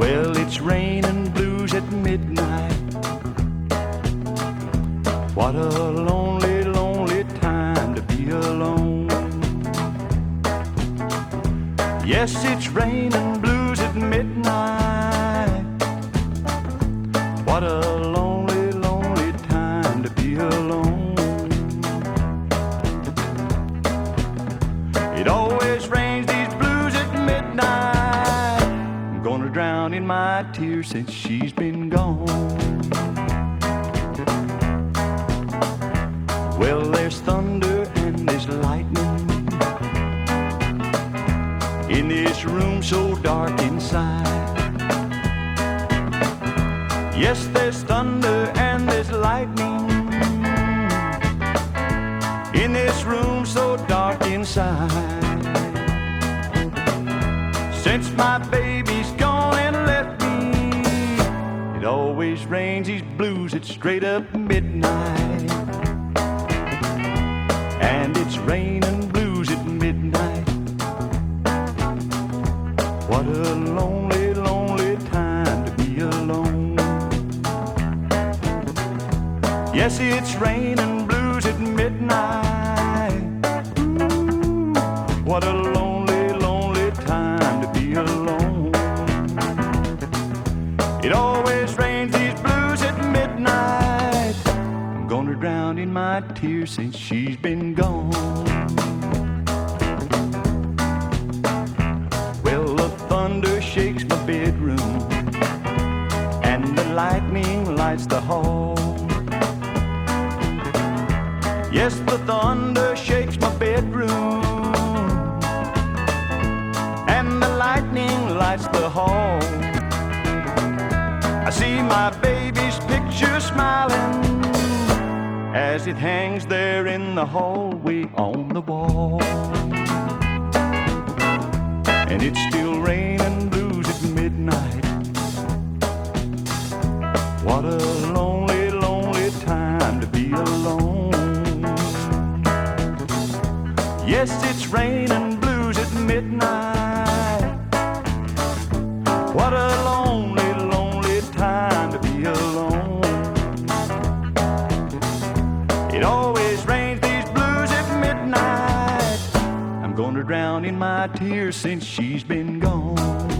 Well, it's raining blues at midnight. What a lonely, lonely time to be alone. Yes, it's raining blues at midnight. What a lonely, lonely time to be alone. It always rains these blues at midnight. I'm gonna drown in my tears since she's been gone. Well, there's thunder and there's lightning in this room so dark inside. Yes, there's thunder and there's lightning in this room so dark inside. Since my baby's gone and left me, it always rains these blues at straight up midnight. And it's raining blues at midnight. What a lonely, lonely time to be alone. Yes, it's raining blues at midnight. Ooh, what a lonely, lonely time to be alone. It always rains these blues at midnight. I'm gonna drown in my tears since she's been gone. Well, the thunder shakes my bedroom and the lightning lights the hall. Yes, the thunder shakes my bedroom and the lightning lights the hall. I see my baby's picture smiling as it hangs there in the hallway on the wall. And it's still raining blues at midnight. What a lonely, lonely time to be alone. Yes, it's raining blues at midnight. What a lonely, lonely time to be alone. It always rains these blues at midnight. I'm gonna drown in my tears since she's been gone.